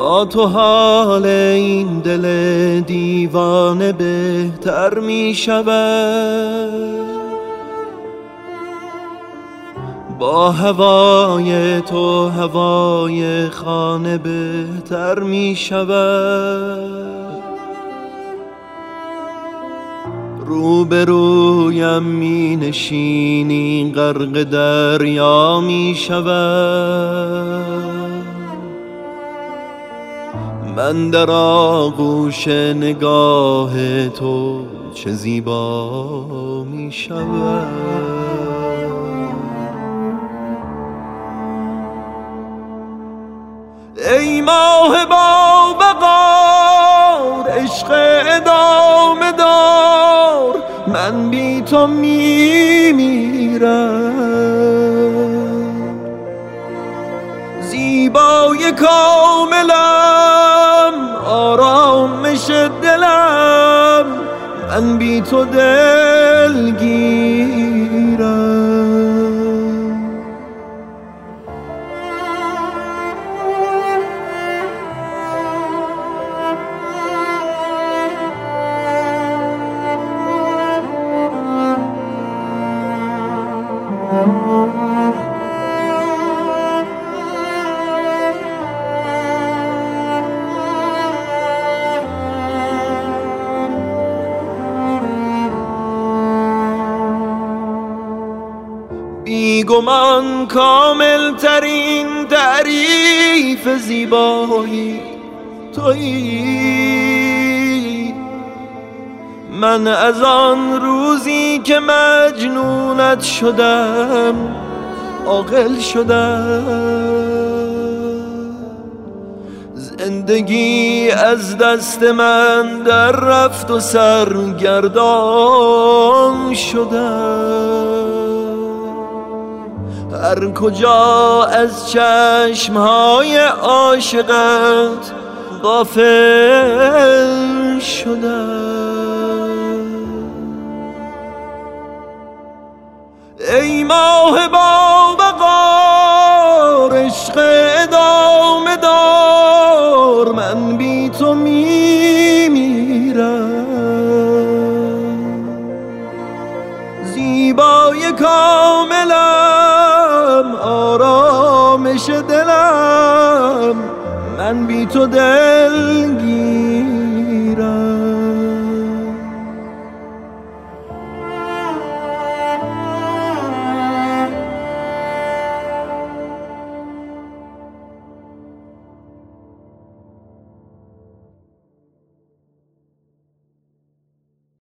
با تو حال این دل دیوانه بهتر می شود، با هوای تو هوای خانه بهتر می شود. روبرویم می نشینی غرق دریا می شود، من در آغوش نگاه تو چه زیبا می شود. ای ماه با وقار عشق ادامه دار، من بی تو می میرم. زیبای کاملم آرامش دلم، من بی تو دلگیرم. بیگمان کامل ترین تعریف زیبایی تویی. من از آن روزی که مجنونت شدم عاقل شدم، زندگی از دست من در رفت و سرگردان شدم. هر کجا از چشمهای عاشقت غافل شدم. ای ماه با وقار عشق ادامه دار، من بی تو می میرم. زیبای کاملم آرامش دلم، من بی تو دلگیر.